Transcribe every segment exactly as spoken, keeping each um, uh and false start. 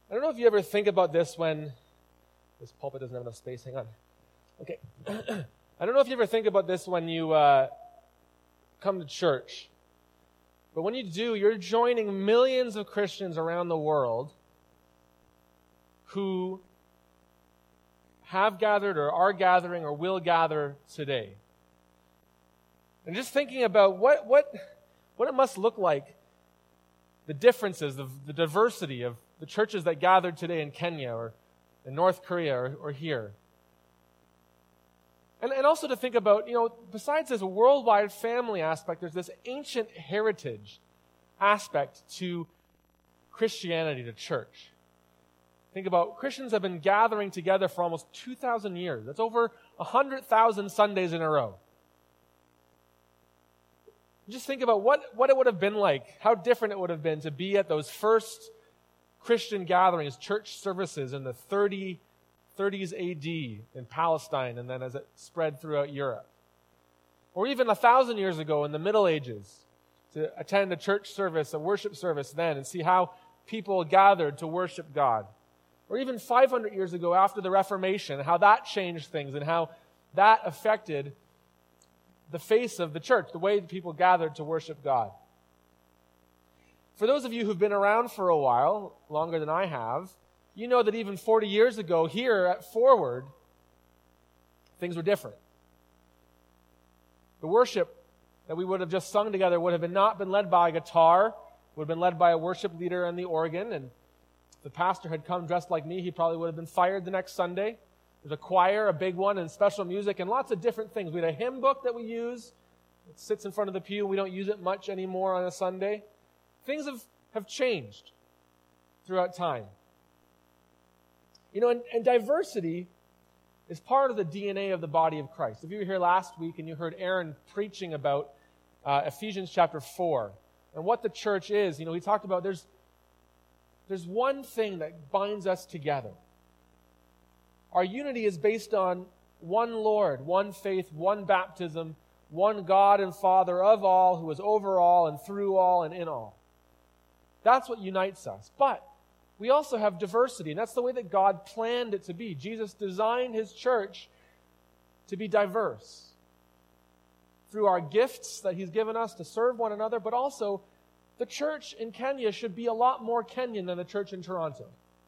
I don't know if you ever think about this when... This pulpit doesn't have enough space. Hang on. Okay. I don't know if you ever think about this when you uh, come to church. But when you do, you're joining millions of Christians around the world who have gathered or are gathering or will gather today. And just thinking about what what what it must look like, the differences, the, the diversity of the churches that gathered today in Kenya or in North Korea or, or here. And, and also to think about, you know, besides this worldwide family aspect, there's this ancient heritage aspect to Christianity, to church. Think about, Christians have been gathering together for almost two thousand years. That's over one hundred thousand Sundays in a row. Just think about what, what it would have been like, how different it would have been to be at those first Christian gatherings, church services in the thirties A D in Palestine, and then as it spread throughout Europe. Or even a thousand years ago in the Middle Ages, to attend a church service, a worship service then, and see how people gathered to worship God. Or even five hundred years ago after the Reformation, how that changed things and how that affected the face of the church, the way that people gathered to worship God. For those of you who've been around for a while, longer than I have, you know that even forty years ago here at Forward, things were different. The worship that we would have just sung together would have been not been led by a guitar, would have been led by a worship leader and the organ, and if the pastor had come dressed like me, he probably would have been fired the next Sunday. There's a choir, a big one, and special music, and lots of different things. We had a hymn book that we use. It sits in front of the pew. We don't use it much anymore on a Sunday. Things have, have changed throughout time. You know, and, and diversity is part of the D N A of the body of Christ. If you were here last week and you heard Aaron preaching about uh, Ephesians chapter four and what the church is, you know, he talked about there's, there's one thing that binds us together. Our unity is based on one Lord, one faith, one baptism, one God and Father of all, who is over all and through all and in all. That's what unites us. But we also have diversity, and that's the way that God planned it to be. Jesus designed his church to be diverse through our gifts that he's given us to serve one another, but also the church in Kenya should be a lot more Kenyan than the church in Toronto.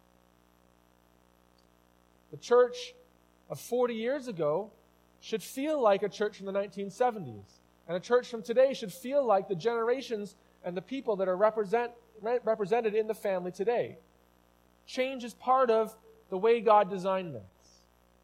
The church of forty years ago should feel like a church from the nineteen seventies. And a church from today should feel like the generations and the people that are represent, represented in the family today. Change is part of the way God designed this,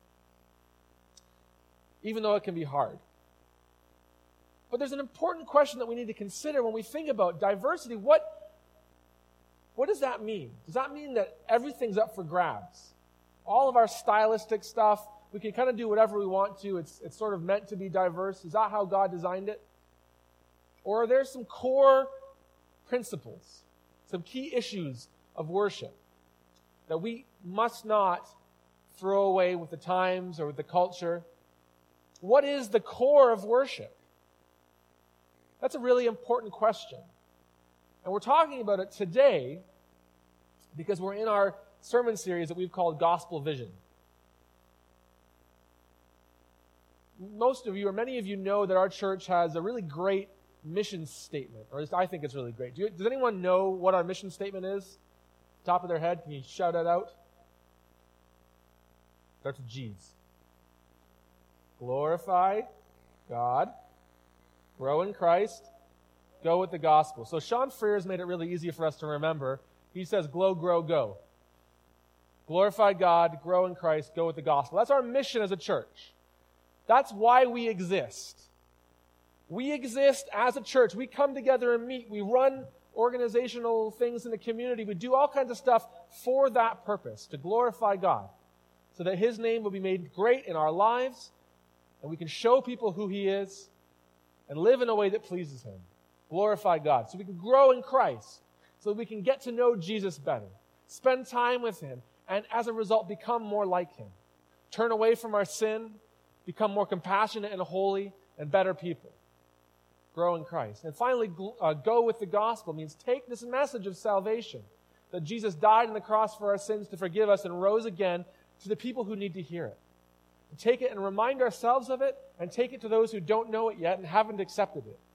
even though it can be hard. But there's an important question that we need to consider when we think about diversity. What, what does that mean? Does that mean that everything's up for grabs? All of our stylistic stuff, we can kind of do whatever we want to. It's, it's sort of meant to be diverse. Is that how God designed it? Or are there some core principles, some key issues of worship that we must not throw away with the times or with the culture? What is the core of worship? That's a really important question. And we're talking about it today because we're in our sermon series that we've called Gospel Vision. Most of you, or many of you, know that our church has a really great mission statement, or at least I think it's really great. Do you, does anyone know what our mission statement is? Top of their head, can you shout it out? Starts with G's. Glorify God, grow in Christ, go with the gospel. So Sean Frears made it really easy for us to remember. He says, glow, grow, go. Glorify God, grow in Christ, go with the gospel. That's our mission as a church. That's why we exist. We exist as a church. We come together and meet. We run organizational things in the community. We do all kinds of stuff for that purpose, to glorify God, so that his name will be made great in our lives, and we can show people who he is and live in a way that pleases him. Glorify God. So we can grow in Christ, so that we can get to know Jesus better, spend time with him, and as a result, become more like him. Turn away from our sin, become more compassionate and holy and better people. Grow in Christ. And finally, uh, go with the gospel means take this message of salvation that Jesus died on the cross for our sins to forgive us and rose again, to the people who need to hear it. To take it and remind ourselves of it, and take it to those who don't know it yet and haven't accepted it.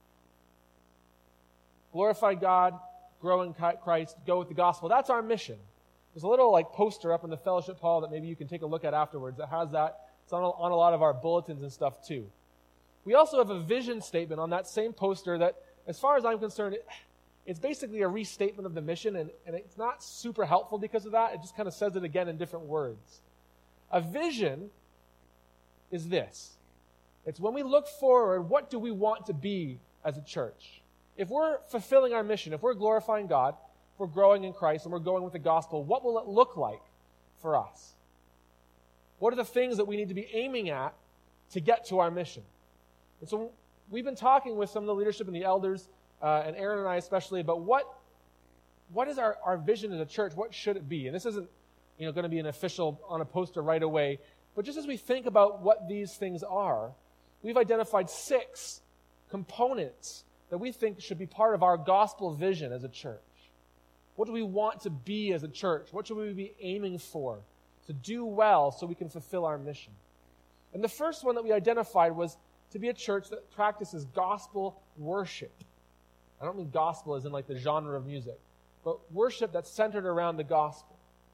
Glorify God, grow in Christ, go with the gospel. That's our mission. There's a little like poster up in the fellowship hall that maybe you can take a look at afterwards that has that. It's on a, on a lot of our bulletins and stuff too. We also have a vision statement on that same poster that, as far as I'm concerned, it, it's basically a restatement of the mission, and, and it's not super helpful because of that. It just kind of says it again in different words. A vision is this. It's when we look forward, what do we want to be as a church? If we're fulfilling our mission, if we're glorifying God, if we're growing in Christ, and we're going with the gospel, what will it look like for us? What are the things that we need to be aiming at to get to our mission? And so we've been talking with some of the leadership and the elders, uh, and Aaron and I especially, about what, what is our, our vision as a church? What should it be? And this isn't you know, going to be an official on a poster right away, but just as we think about what these things are, we've identified six components that we think should be part of our gospel vision as a church. What do we want to be as a church? What should we be aiming for to do well so we can fulfill our mission? And the first one that we identified was to be a church that practices gospel worship. I don't mean gospel as in like the genre of music, but worship that's centered around the gospel.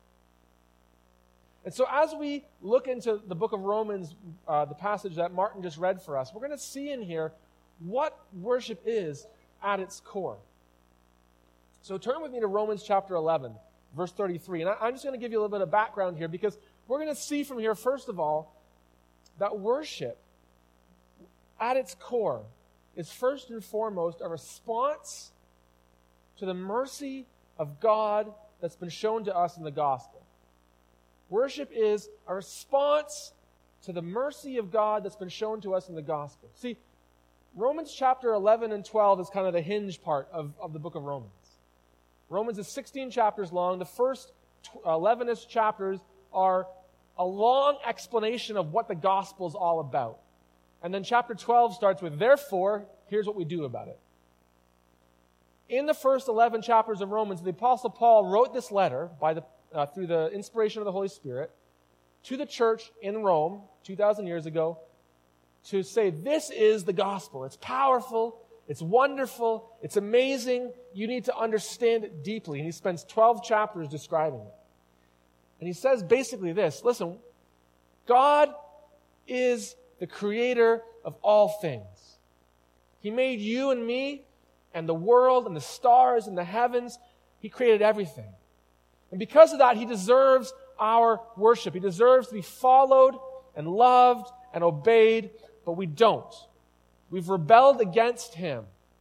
And so as we look into the book of Romans, uh, the passage that Martin just read for us, we're going to see in here what worship is at its core. So turn with me to Romans chapter eleven, verse thirty-three. And I, I'm just going to give you a little bit of background here, because we're going to see from here, first of all, that worship at its core is first and foremost a response to the mercy of God that's been shown to us in the gospel. Worship is a response to the mercy of God that's been shown to us in the gospel. See, Romans chapter eleven and twelve is kind of the hinge part of, of the book of Romans. Romans is sixteen chapters long. The first eleven-ish chapters are a long explanation of what the gospel is all about. And then chapter twelve starts with, therefore, here's what we do about it. In the first eleven chapters of Romans, the Apostle Paul wrote this letter by the, uh, through the inspiration of the Holy Spirit to the church in Rome two thousand years ago to say, this is the gospel. It's powerful. It's wonderful. It's amazing. You need to understand it deeply. And he spends twelve chapters describing it. And he says basically this, listen, God is the creator of all things. He made you and me and the world and the stars and the heavens. He created everything. And because of that, he deserves our worship. He deserves to be followed and loved and obeyed, but we don't. We've rebelled against him.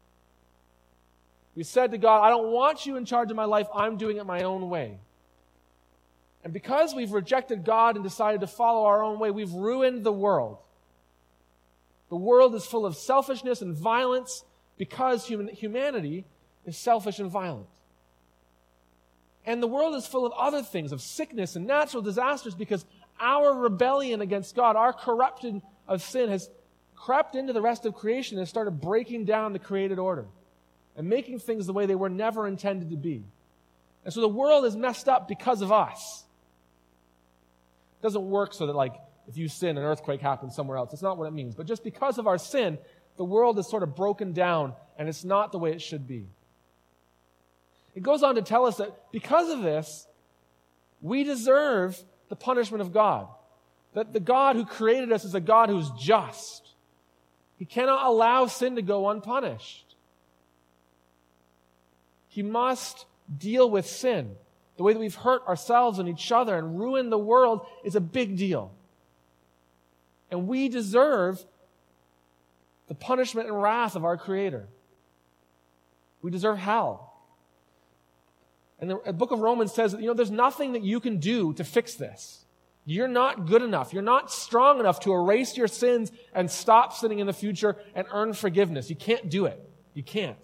We said to God, I don't want you in charge of my life. I'm doing it my own way. And because we've rejected God and decided to follow our own way, we've ruined the world. The world is full of selfishness and violence because human, humanity is selfish and violent. And the world is full of other things, of sickness and natural disasters, because our rebellion against God, our corruption of sin has crept into the rest of creation and started breaking down the created order and making things the way they were never intended to be. And so the world is messed up because of us. It doesn't work so that, like, if you sin, an earthquake happens somewhere else. That's not what it means. But just because of our sin, the world is sort of broken down, and it's not the way it should be. It goes on to tell us that because of this, we deserve the punishment of God. That the God who created us is a God who's just. He cannot allow sin to go unpunished. He must deal with sin. The way that we've hurt ourselves and each other and ruined the world is a big deal. And we deserve the punishment and wrath of our Creator. We deserve hell. And the book of Romans says that, you know, there's nothing that you can do to fix this. You're not good enough. You're not strong enough to erase your sins and stop sinning in the future and earn forgiveness. You can't do it. You can't.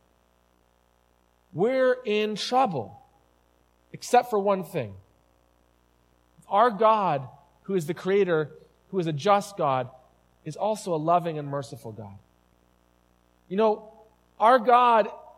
We're in trouble, except for one thing. Our God, who is the Creator, who is a just God, is also a loving and merciful God. You know, our God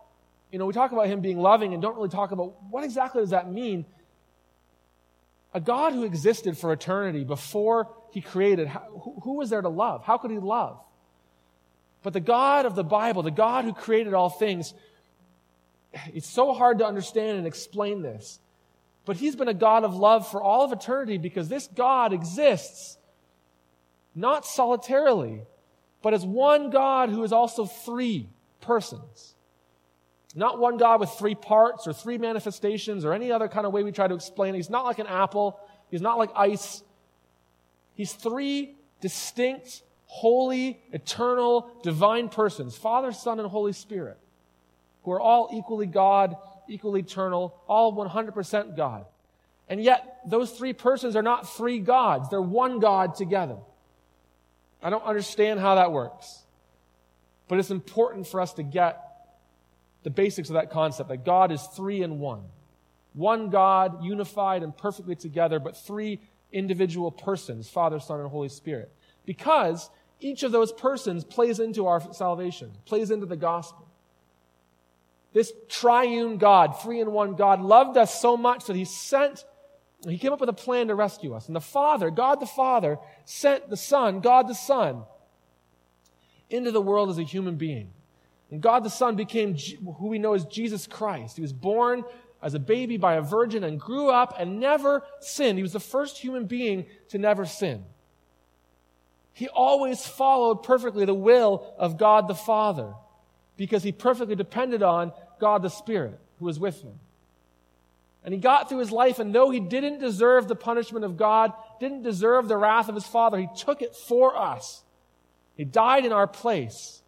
you know, we talk about him being loving and don't really talk about what exactly does that mean. A God who existed for eternity before he created, who, who was there to love? How could he love? But the God of the Bible, the God who created all things, it's so hard to understand and explain this. But he's been a God of love for all of eternity because this God exists not solitarily, but as one God who is also three persons. Not one God with three parts or three manifestations or any other kind of way we try to explain it. He's not like an apple. He's not like ice. He's three distinct, holy, eternal, divine persons, Father, Son, and Holy Spirit, who are all equally God, equally eternal, all one hundred percent God. And yet, those three persons are not three gods. They're one God together. I don't understand how that works. But it's important for us to get the basics of that concept, that God is three in one. One God, unified and perfectly together, but three individual persons, Father, Son, and Holy Spirit. Because each of those persons plays into our salvation, plays into the gospel. This triune God, three in one God, loved us so much that he sent, he came up with a plan to rescue us. And the Father, God the Father, sent the Son, God the Son, into the world as a human being. And God the Son became G- who we know as Jesus Christ. He was born as a baby by a virgin and grew up and never sinned. He was the first human being to never sin. He always followed perfectly the will of God the Father because he perfectly depended on God the Spirit who was with him. And he got through his life, and though he didn't deserve the punishment of God, didn't deserve the wrath of his Father, he took it for us. He died in our place.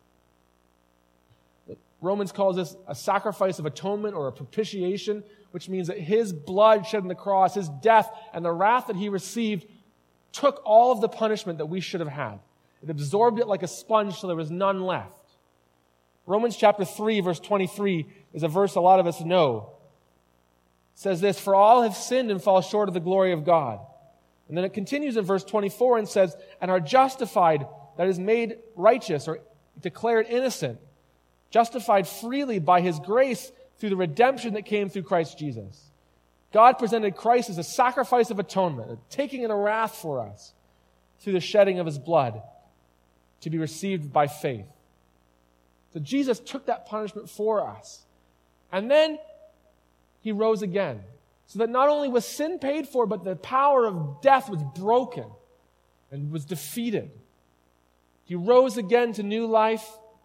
Romans calls this a sacrifice of atonement or a propitiation, which means that his blood shed on the cross, his death, and the wrath that he received took all of the punishment that we should have had. It absorbed it like a sponge so there was none left. Romans chapter three, verse twenty-three is a verse a lot of us know. It says this, "For all have sinned and fall short of the glory of God." And then it continues in verse twenty-four and says, "And are justified," that is made righteous or declared innocent, justified freely by his grace through the redemption that came through Christ Jesus. God presented Christ as a sacrifice of atonement, a taking in a wrath for us through the shedding of his blood to be received by faith. So Jesus took that punishment for us. And then he rose again. So that not only was sin paid for, but the power of death was broken and was defeated. He rose again to new life.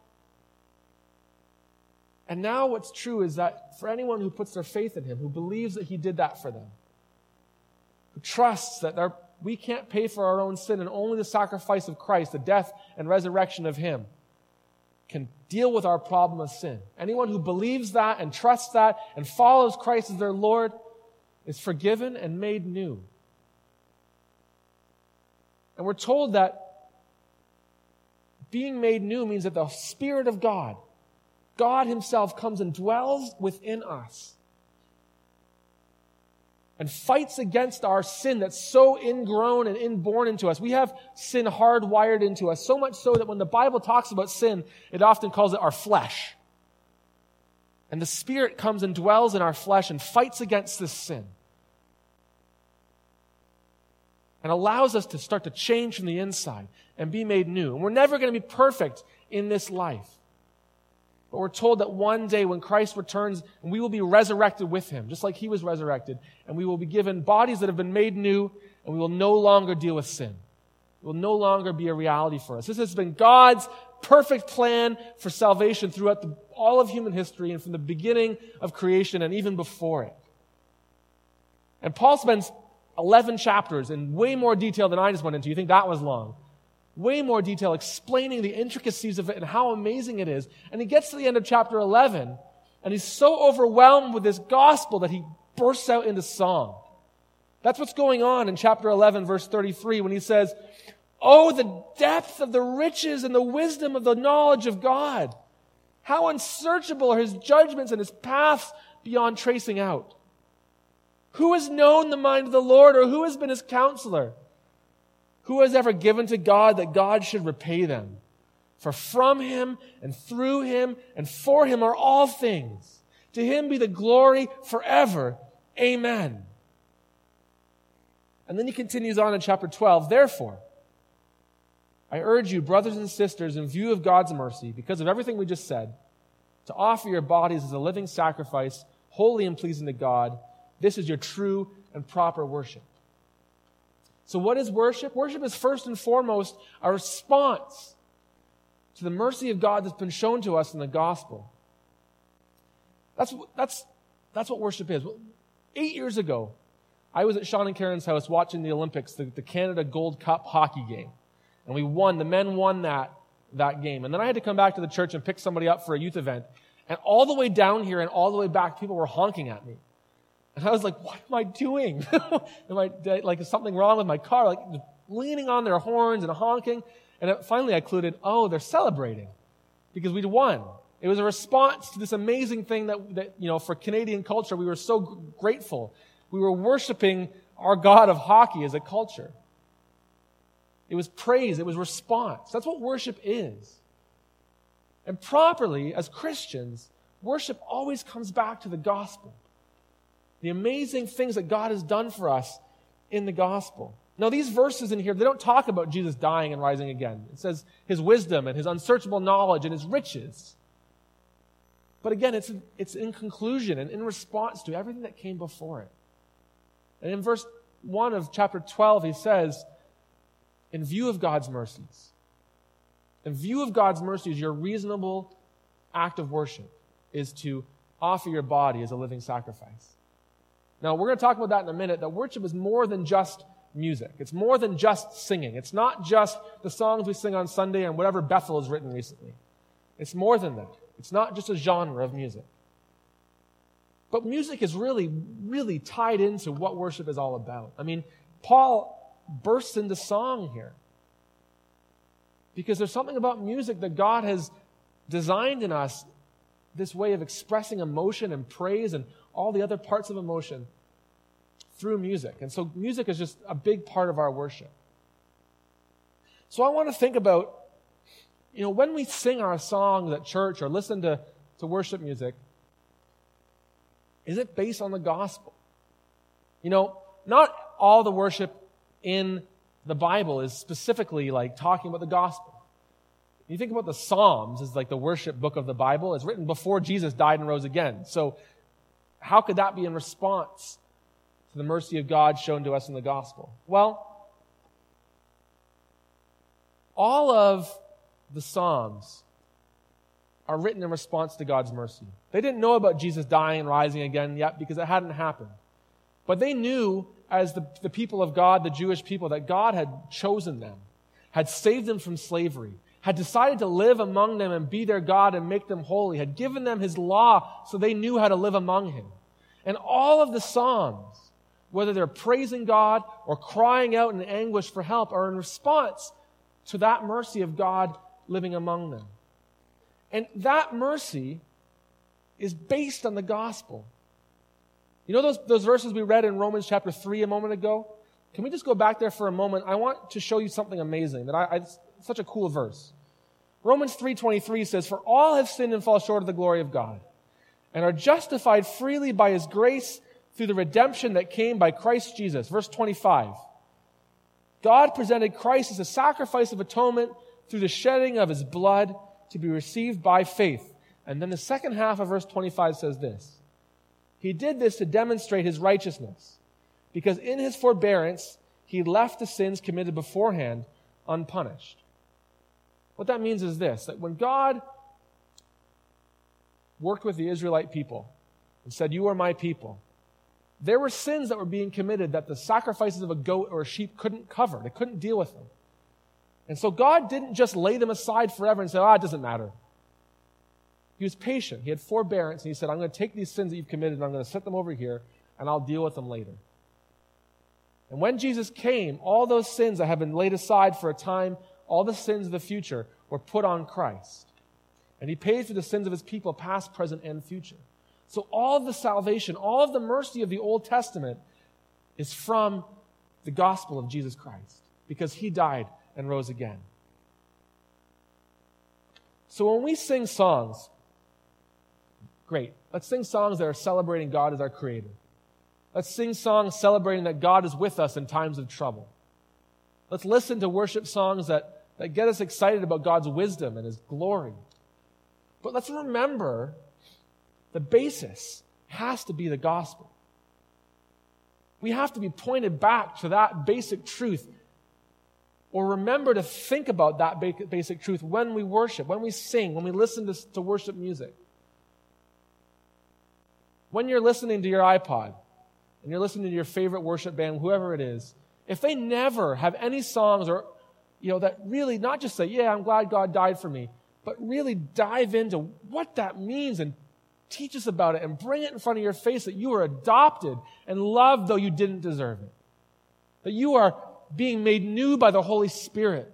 And now what's true is that for anyone who puts their faith in him, who believes that he did that for them, who trusts that we can't pay for our own sin and only the sacrifice of Christ, the death and resurrection of him, can deal with our problem of sin. Anyone who believes that and trusts that and follows Christ as their Lord is forgiven and made new. And we're told that being made new means that the Spirit of God, God himself, comes and dwells within us and fights against our sin that's so ingrown and inborn into us. We have sin hardwired into us, so much so that when the Bible talks about sin, it often calls it our flesh. And the Spirit comes and dwells in our flesh and fights against this sin and allows us to start to change from the inside and be made new. And we're never going to be perfect in this life. But we're told that one day when Christ returns, and we will be resurrected with him, just like he was resurrected, and we will be given bodies that have been made new, and we will no longer deal with sin. It will no longer be a reality for us. This has been God's perfect plan for salvation throughout the, all of human history and from the beginning of creation and even before it. And Paul spends eleven chapters in way more detail than I just went into. You think that was long? Way more detail explaining the intricacies of it and how amazing it is. And he gets to the end of chapter eleven, and he's so overwhelmed with this gospel that he bursts out into song. That's what's going on in chapter eleven, verse thirty-three, when he says, "Oh, the depth of the riches and the wisdom of the knowledge of God! How unsearchable are his judgments and his paths beyond tracing out! Who has known the mind of the Lord, or who has been his counselor? Who has ever given to God that God should repay them? For from him and through him and for him are all things. To him be the glory forever. Amen. And then he continues on in chapter twelve. Therefore, I urge you, brothers and sisters, in view of God's mercy, because of everything we just said, to offer your bodies as a living sacrifice, holy and pleasing to God. This is your true and proper worship. So what is worship? Worship is first and foremost a response to the mercy of God that's been shown to us in the gospel. That's, that's, that's what worship is. Eight years ago, I was at Sean and Karen's house watching the Olympics, the, the Canada Gold Cup hockey game. And we won. The men won that, that game. And then I had to come back to the church and pick somebody up for a youth event. And all the way down here and all the way back, people were honking at me. And I was like, what am I doing? am I, like, is something wrong with my car? Like, leaning on their horns and honking. And it, finally I concluded, oh, they're celebrating because we'd won. It was a response to this amazing thing that, that, you know, for Canadian culture, we were so g- grateful. We were worshiping our God of hockey as a culture. It was praise. It was response. That's what worship is. And properly, as Christians, worship always comes back to the gospel. The amazing things that God has done for us in the gospel. Now, these verses in here, they don't talk about Jesus dying and rising again. It says his wisdom and his unsearchable knowledge and his riches. But again, it's, it's in conclusion and in response to everything that came before it. And in verse one of chapter twelve, he says, in view of God's mercies, in view of God's mercies, your reasonable act of worship is to offer your body as a living sacrifice. Now, we're going to talk about that in a minute, that worship is more than just music. It's more than just singing. It's not just the songs we sing on Sunday and whatever Bethel has written recently. It's more than that. It's not just a genre of music. But music is really, really tied into what worship is all about. I mean, Paul bursts into song here. Because there's something about music that God has designed in us, this way of expressing emotion and praise and all the other parts of emotion through music. And so music is just a big part of our worship. So I want to think about, you know, when we sing our songs at church or listen to, to worship music, is it based on the gospel? You know, not all the worship in the Bible is specifically like talking about the gospel. You think about the Psalms as like the worship book of the Bible. It's written before Jesus died and rose again. So how could that be in response to the mercy of God shown to us in the gospel? Well, all of the Psalms are written in response to God's mercy. They didn't know about Jesus dying and rising again yet because it hadn't happened. But they knew, as the, the people of God, the Jewish people, that God had chosen them, had saved them from slavery, had decided to live among them and be their God and make them holy, had given them his law so they knew how to live among him. And all of the Psalms, whether they're praising God or crying out in anguish for help, are in response to that mercy of God living among them. And that mercy is based on the gospel. You know those, those verses we read in Romans chapter three a moment ago? Can we just go back there for a moment? I want to show you something amazing. That I, I it's such a cool verse. Romans three twenty-three says, "For all have sinned and fall short of the glory of God, and are justified freely by his grace through the redemption that came by Christ Jesus." Verse twenty-five. God presented Christ as a sacrifice of atonement through the shedding of his blood to be received by faith. And then the second half of verse twenty-five says this: He did this to demonstrate his righteousness, because in his forbearance he left the sins committed beforehand unpunished. What that means is this, that when God worked with the Israelite people and said, "You are my people," there were sins that were being committed that the sacrifices of a goat or a sheep couldn't cover. They couldn't deal with them. And so God didn't just lay them aside forever and say, "Ah, oh, it doesn't matter." He was patient. He had forbearance, and he said, "I'm going to take these sins that you've committed and I'm going to set them over here, and I'll deal with them later." And when Jesus came, all those sins that had been laid aside for a time, all the sins of the future, were put on Christ. And he paid for the sins of his people, past, present, and future. So all of the salvation, all of the mercy of the Old Testament is from the gospel of Jesus Christ, because he died and rose again. So when we sing songs, Great. Let's sing songs that are celebrating God as our creator. Let's sing songs celebrating that God is with us in times of trouble. Let's listen to worship songs that, that get us excited about God's wisdom and His glory. But let's remember the basis has to be the gospel. We have to be pointed back to that basic truth, or remember to think about that basic truth when we worship, when we sing, when we listen to, to worship music. When you're listening to your iPod and you're listening to your favorite worship band, whoever it is, if they never have any songs or, you know, that really not just say, yeah, I'm glad God died for me, but really dive into what that means and teach us about it and bring it in front of your face that you are adopted and loved though you didn't deserve it. That you are being made new by the Holy Spirit.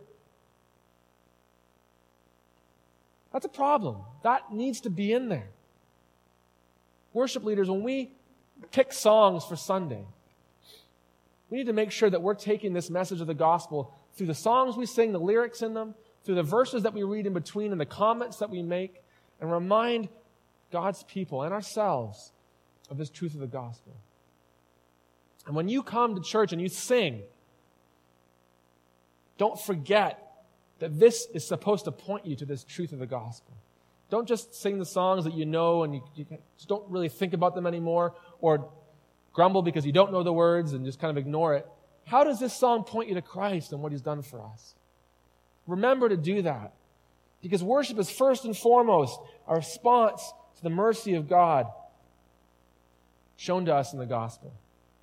That's a problem. That needs to be in there. Worship leaders, when we pick songs for Sunday, we need to make sure that we're taking this message of the gospel through the songs we sing, the lyrics in them, through the verses that we read in between and the comments that we make, and remind God's people and ourselves of this truth of the gospel. And when you come to church and you sing, don't forget that this is supposed to point you to this truth of the gospel. Don't just sing the songs that you know and you, you just don't really think about them anymore, or grumble because you don't know the words and just kind of ignore it. How does this song point you to Christ and what He's done for us? Remember to do that, because worship is first and foremost our response to the mercy of God shown to us in the gospel.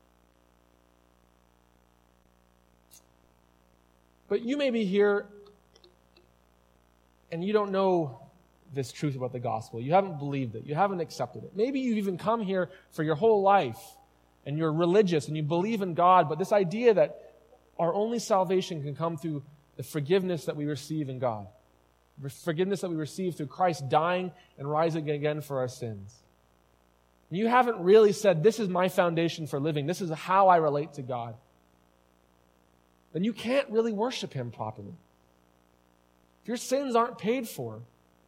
But you may be here and you don't know this truth about the gospel. You haven't believed it. You haven't accepted it. Maybe you've even come here for your whole life and you're religious and you believe in God, but this idea that our only salvation can come through the forgiveness that we receive in God. The forgiveness that we receive through Christ dying and rising again for our sins. You haven't really said, this is my foundation for living. This is how I relate to God. Then you can't really worship Him properly. If your sins aren't paid for,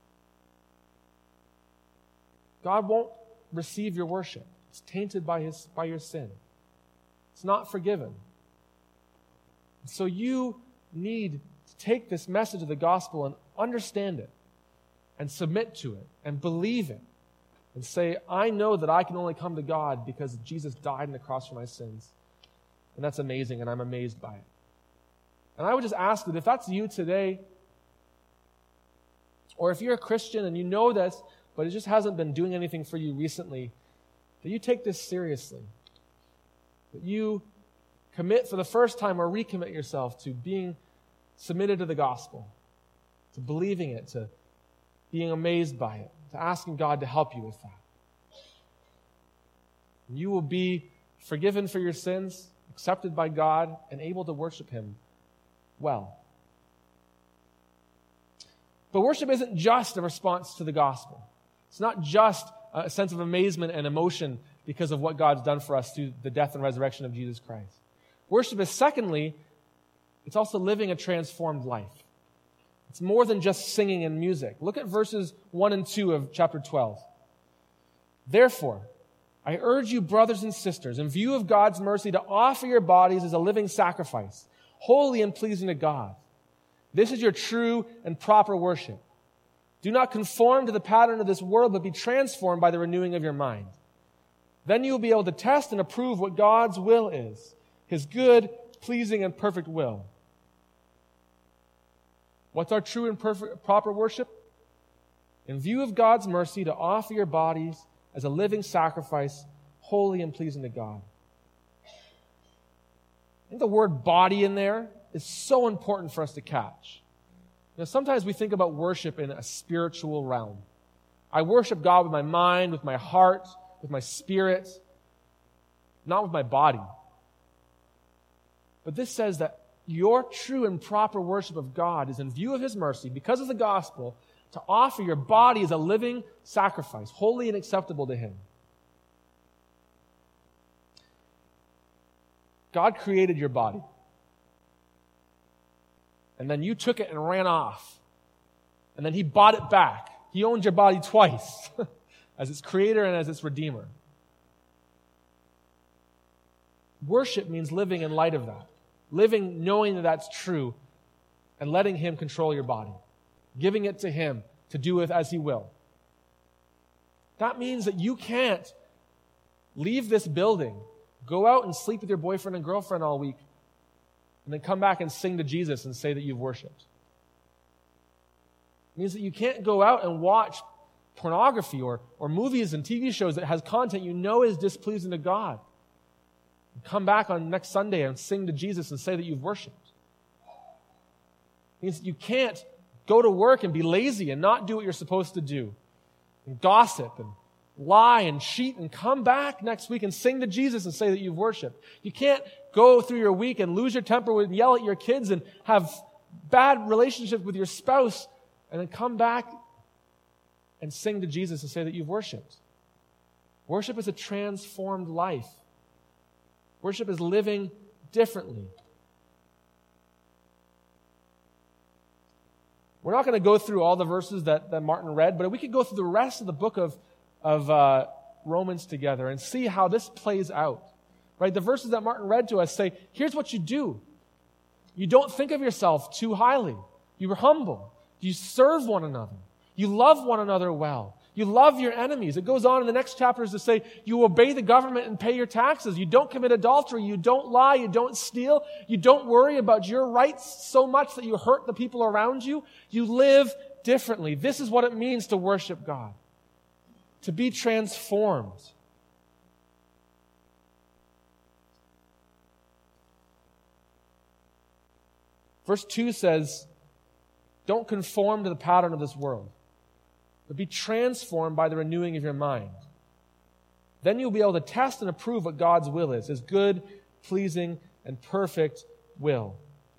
God won't receive your worship. It's tainted by his by your sin. It's not forgiven. So you need to take this message of the gospel and understand it and submit to it and believe it and say, I know that I can only come to God because Jesus died on the cross for my sins. And that's amazing, and I'm amazed by it. And I would just ask that if that's you today, or if you're a Christian and you know this, but it just hasn't been doing anything for you recently, that you take this seriously. That you commit for the first time or recommit yourself to being submitted to the gospel, to believing it, to being amazed by it, to asking God to help you with that. And you will be forgiven for your sins, accepted by God, and able to worship Him well. But worship isn't just a response to the gospel. It's not just a sense of amazement and emotion because of what God's done for us through the death and resurrection of Jesus Christ. Worship is, secondly, it's also living a transformed life. It's more than just singing and music. Look at verses one and two of chapter twelve. Therefore, I urge you, brothers and sisters, in view of God's mercy, to offer your bodies as a living sacrifice, holy and pleasing to God. This is your true and proper worship. Do not conform to the pattern of this world, but be transformed by the renewing of your mind. Then you will be able to test and approve what God's will is, His good, pleasing, and perfect will. What's our true and perfect, proper worship? In view of God's mercy, to offer your bodies as a living sacrifice, holy and pleasing to God. I think the word body in there is so important for us to catch. You know, sometimes we think about worship in a spiritual realm. I worship God with my mind, with my heart, with my spirit, not with my body. But this says that your true and proper worship of God is in view of His mercy, because of the gospel, to offer your body as a living sacrifice, holy and acceptable to Him. God created your body. And then you took it and ran off. And then He bought it back. He owned your body twice. as its creator and as its redeemer. Worship means living in light of that, living knowing that that's true, and letting him control your body, giving it to him to do with as he will. That means that you can't leave this building, go out and sleep with your boyfriend and girlfriend all week, and then come back and sing to Jesus and say that you've worshiped. It means that you can't go out and watch pornography or, or movies and T V shows that has content you know is displeasing to God. And come back on next Sunday and sing to Jesus and say that you've worshiped. It means that you can't go to work and be lazy and not do what you're supposed to do, and gossip and lie and cheat and come back next week and sing to Jesus and say that you've worshiped. You can't go through your week and lose your temper and yell at your kids and have bad relationships with your spouse and then come back and sing to Jesus and say that you've worshiped. Worship is a transformed life. Worship is living differently. We're not going to go through all the verses that, that Martin read, but we could go through the rest of the book of, of uh, Romans together and see how this plays out. Right? The verses that Martin read to us say, here's what you do. You don't think of yourself too highly. You're humble. You serve one another. You love one another well. You love your enemies. It goes on in the next chapters to say, you obey the government and pay your taxes. You don't commit adultery. You don't lie. You don't steal. You don't worry about your rights so much that you hurt the people around you. You live differently. This is what it means to worship God, to be transformed. Verse two says, don't conform to the pattern of this world, but be transformed by the renewing of your mind. Then you'll be able to test and approve what God's will is, his good, pleasing, and perfect will.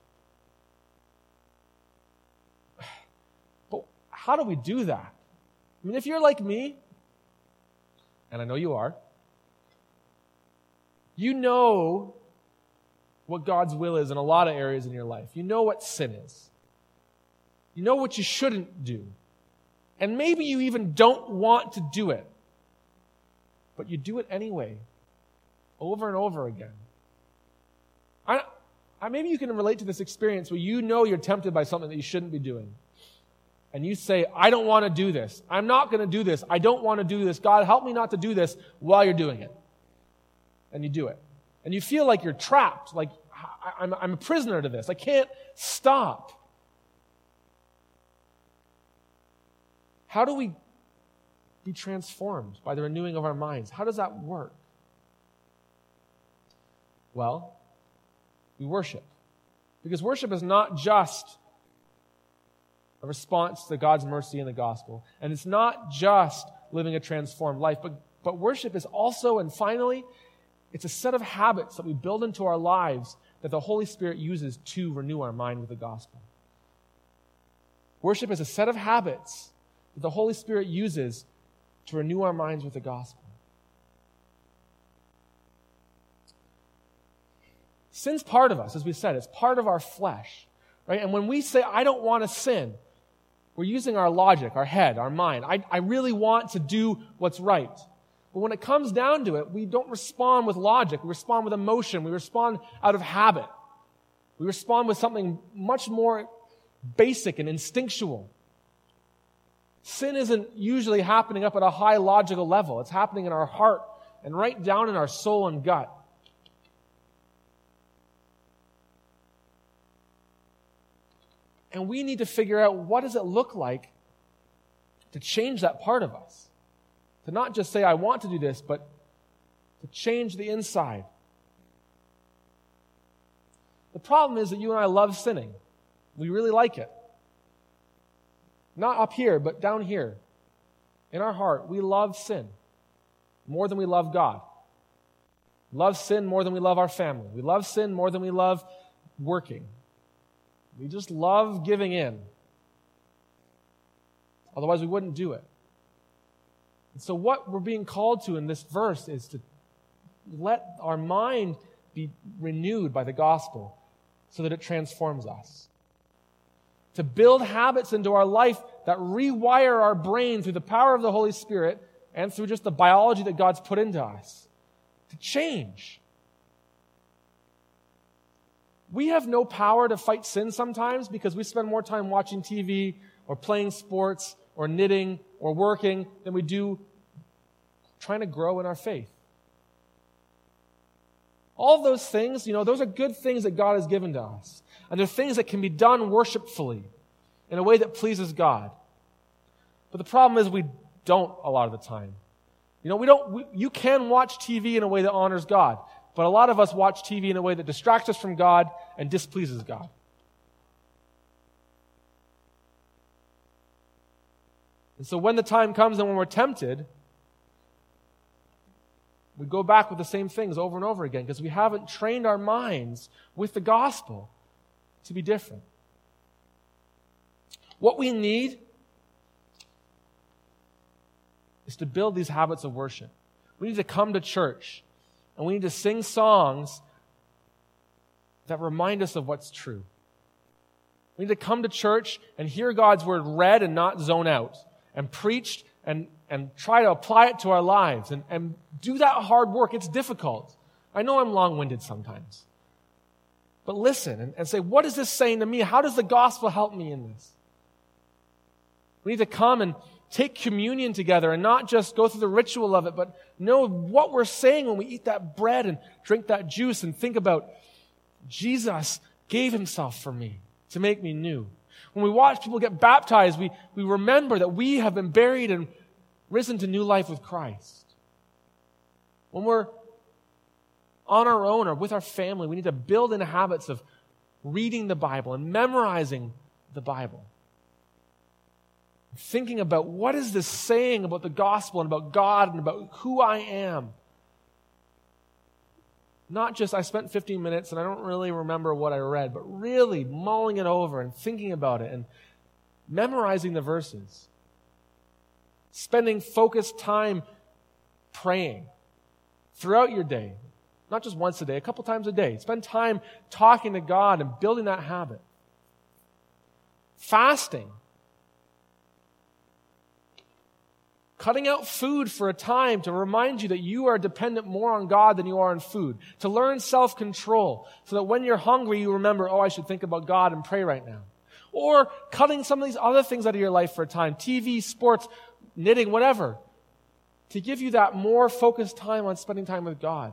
But how do we do that? I mean, if you're like me, and I know you are, you know what God's will is in a lot of areas in your life. You know what sin is. You know what you shouldn't do. And maybe you even don't want to do it. But you do it anyway. Over and over again. I, I, maybe you can relate to this experience where you know you're tempted by something that you shouldn't be doing. And you say, I don't want to do this. I'm not going to do this. I don't want to do this. God, help me not to do this while you're doing it. And you do it. And you feel like you're trapped. Like, I, I'm, I'm a prisoner to this. I can't stop. How do we be transformed by the renewing of our minds? How does that work? Well, we worship. Because worship is not just a response to God's mercy in the gospel. And it's not just living a transformed life, but, but worship is also, and finally, it's a set of habits that we build into our lives that the Holy Spirit uses to renew our mind with the gospel. Worship is a set of habits that the Holy Spirit uses to renew our minds with the gospel. Sin's part of us, as we said. It's part of our flesh. Right? And when we say, I don't want to sin, we're using our logic, our head, our mind. I, I really want to do what's right. But when it comes down to it, we don't respond with logic. We respond with emotion. We respond out of habit. We respond with something much more basic and instinctual. Sin isn't usually happening up at a high logical level. It's happening in our heart and right down in our soul and gut. And we need to figure out, what does it look like to change that part of us? To not just say, I want to do this, but to change the inside. The problem is that you and I love sinning. We really like it. Not up here, but down here. In our heart, we love sin more than we love God. We love sin more than we love our family. We love sin more than we love working. We just love giving in. Otherwise, we wouldn't do it. And so what we're being called to in this verse is to let our mind be renewed by the gospel so that it transforms us. To build habits into our life that rewire our brain through the power of the Holy Spirit and through just the biology that God's put into us to change. We have no power to fight sin sometimes because we spend more time watching T V or playing sports or knitting or working than we do trying to grow in our faith. All of those things, you know, those are good things that God has given to us. And they're things that can be done worshipfully in a way that pleases God. But the problem is we don't a lot of the time. You know, we don't, we, you can watch T V in a way that honors God, but a lot of us watch T V in a way that distracts us from God and displeases God. And so when the time comes and when we're tempted, we go back with the same things over and over again because we haven't trained our minds with the gospel to be different. What we need is to build these habits of worship. We need to come to church and we need to sing songs that remind us of what's true. We need to come to church and hear God's word read and not zone out, and preached and, and try to apply it to our lives and, and do that hard work. It's difficult. I know I'm long-winded sometimes. But listen and, and say, what is this saying to me? How does the gospel help me in this? We need to come and take communion together and not just go through the ritual of it, but know what we're saying when we eat that bread and drink that juice and think about Jesus gave himself for me to make me new. When we watch people get baptized, we, we remember that we have been buried and risen to new life with Christ. When we're on our own or with our family, we need to build in habits of reading the Bible and memorizing the Bible. Thinking about what is this saying about the gospel and about God and about who I am. Not just I spent fifteen minutes and I don't really remember what I read, but really mulling it over and thinking about it and memorizing the verses. Spending focused time praying throughout your day. Not just once a day, a couple times a day. Spend time talking to God and building that habit. Fasting. Cutting out food for a time to remind you that you are dependent more on God than you are on food. To learn self-control so that when you're hungry, you remember, oh, I should think about God and pray right now. Or cutting some of these other things out of your life for a time. T V, sports, knitting, whatever. To give you that more focused time on spending time with God.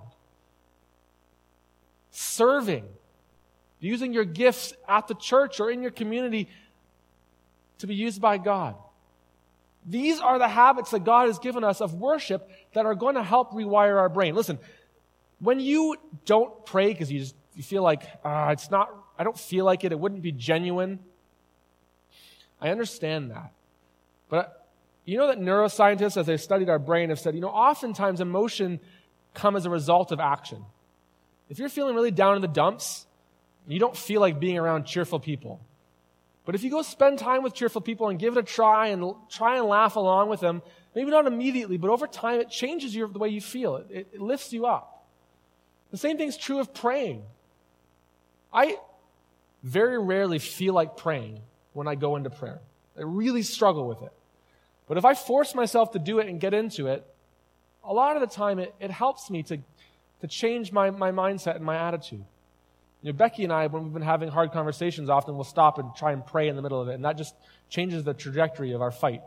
Serving. Using your gifts at the church or in your community to be used by God. These are the habits that God has given us of worship that are going to help rewire our brain. Listen, when you don't pray because you just you feel like, ah, it's not, I don't feel like it, it wouldn't be genuine. I understand that. But you know that neuroscientists, as they've studied our brain, have said, you know, oftentimes emotion come as a result of action. If you're feeling really down in the dumps, you don't feel like being around cheerful people. But if you go spend time with cheerful people and give it a try and try and laugh along with them, maybe not immediately, but over time it changes your, the way you feel. It, it, it lifts you up. The same thing's true of praying. I very rarely feel like praying when I go into prayer. I really struggle with it. But if I force myself to do it and get into it, a lot of the time it, it helps me to, to change my, my mindset and my attitude. You know, Becky and I, when we've been having hard conversations, often we'll stop and try and pray in the middle of it, and that just changes the trajectory of our fight.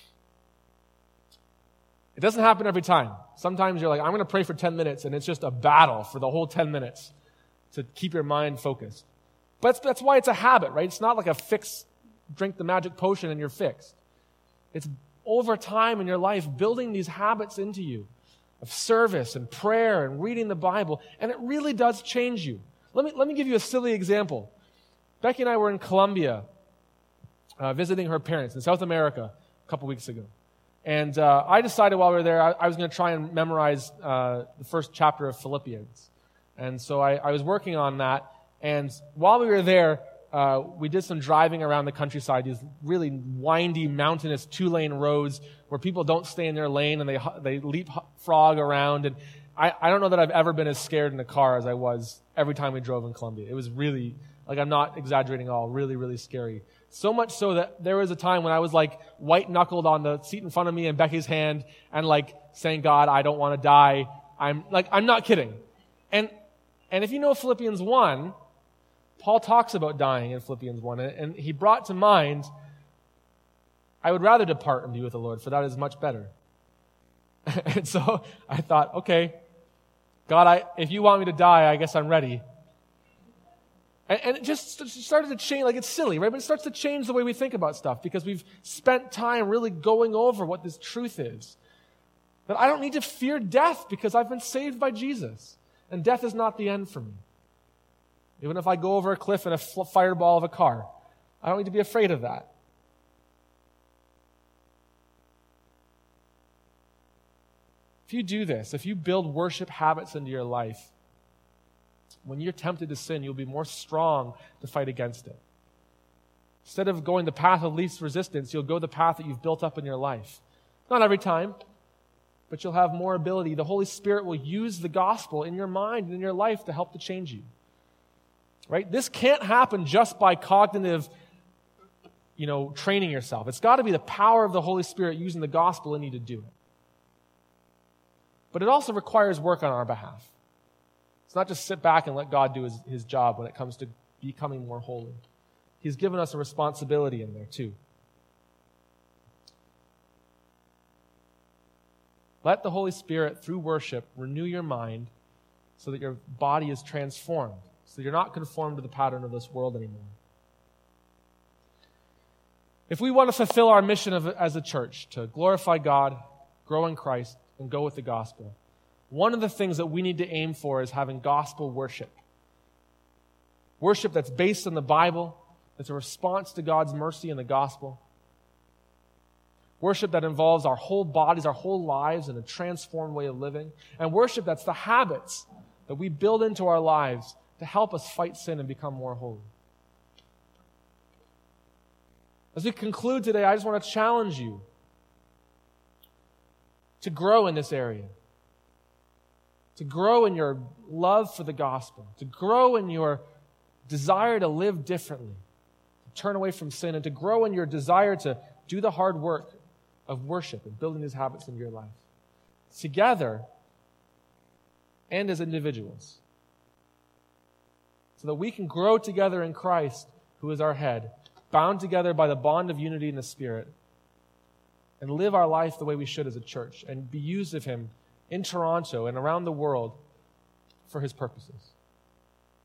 It doesn't happen every time. Sometimes you're like, I'm going to pray for ten minutes, and it's just a battle for the whole ten minutes to keep your mind focused. But that's, that's why it's a habit, right? It's not like a fix, drink the magic potion and you're fixed. It's over time in your life building these habits into you of service and prayer and reading the Bible, and it really does change you. Let me, let me give you a silly example. Becky and I were in Colombia uh, visiting her parents in South America a couple weeks ago. And uh, I decided while we were there, I, I was going to try and memorize uh, the first chapter of Philippians. And so I, I was working on that. And while we were there, uh, we did some driving around the countryside, these really windy, mountainous two-lane roads where people don't stay in their lane and they they leap frog around. And I, I don't know that I've ever been as scared in a car as I was every time we drove in Columbia. It was really, like I'm not exaggerating at all, really, really scary. So much so that there was a time when I was like white-knuckled on the seat in front of me and Becky's hand and like saying, God, I don't want to die. I'm like, I'm not kidding. And and if you know Philippians one, Paul talks about dying in Philippians one, and, and he brought to mind, I would rather depart and be with the Lord, for that is much better. And so I thought, okay, God, I, if you want me to die, I guess I'm ready. And, and it just started to change, like it's silly, right? But it starts to change the way we think about stuff because we've spent time really going over what this truth is. That I don't need to fear death because I've been saved by Jesus. And death is not the end for me. Even if I go over a cliff in a fireball of a car, I don't need to be afraid of that. If you do this, if you build worship habits into your life, when you're tempted to sin, you'll be more strong to fight against it. Instead of going the path of least resistance, you'll go the path that you've built up in your life. Not every time, but you'll have more ability. The Holy Spirit will use the gospel in your mind and in your life to help to change you. Right? This can't happen just by cognitive, you know, training yourself. It's got to be the power of the Holy Spirit using the gospel in you to do it. But it also requires work on our behalf. It's not just sit back and let God do his, his job when it comes to becoming more holy. He's given us a responsibility in there too. Let the Holy Spirit, through worship, renew your mind so that your body is transformed, so you're not conformed to the pattern of this world anymore. If we want to fulfill our mission of, as a church, to glorify God, grow in Christ, and go with the gospel, one of the things that we need to aim for is having gospel worship. Worship that's based on the Bible, that's a response to God's mercy and the gospel. Worship that involves our whole bodies, our whole lives in a transformed way of living. And worship that's the habits that we build into our lives to help us fight sin and become more holy. As we conclude today, I just want to challenge you to grow in this area. To grow in your love for the gospel. To grow in your desire to live differently. To turn away from sin. And to grow in your desire to do the hard work of worship and building these habits in your life. Together and as individuals. So that we can grow together in Christ, who is our head, bound together by the bond of unity in the Spirit, and live our life the way we should as a church, and be used of him in Toronto and around the world for his purposes.